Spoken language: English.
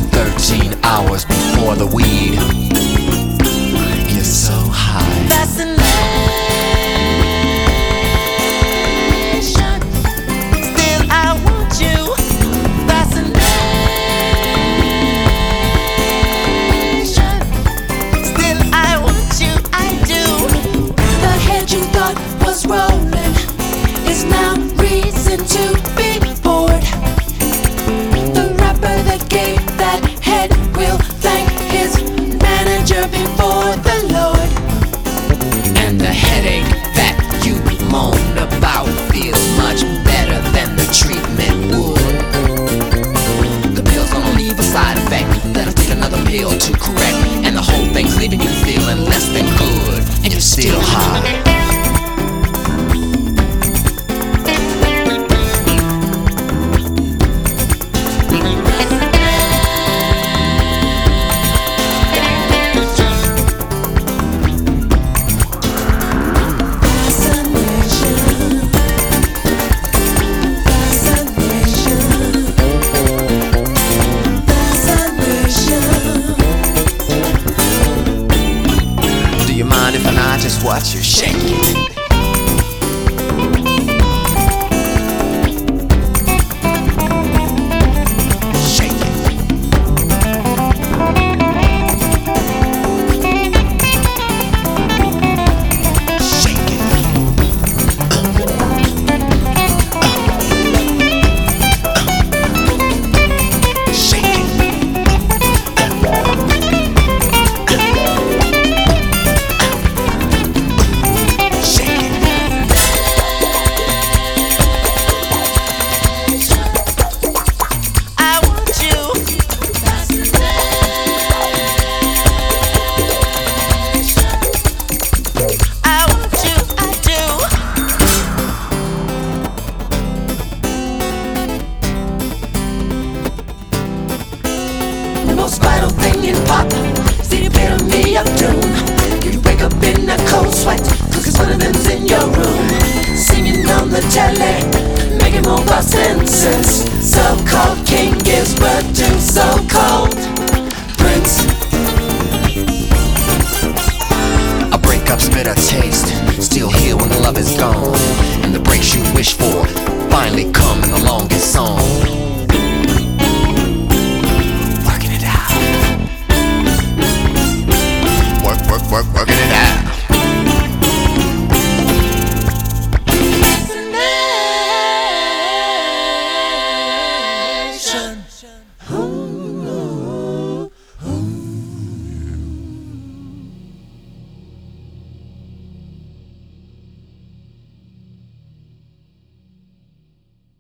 13 hours before the weed. You're so high. Fascination. Still I want you. Fascination. Still I want you, I do. The head you thought was rolling is now reason to be bored. The rapper that gave that head will thank his manager before the Lord. And the headache that you moan about feels much better than the treatment would. The pill's gonna leave a side effect. Let us take another pill to correct, and the whole thing's leaving you feeling less than good, and you're still high. Do you mind if I just watch you shake it? Shake it. Shake it. Shake it. I want you. I want you, I do. The most vital thing in pop is the epitome of doom. You wake up in a cold sweat, cause one of them's in your room. Singing on the telly, making mobile senses. So-called king gives birth to so-called prince. A breakup's bitter taste, still here when the love is gone, and the breaks you wish for finally come in the longest song.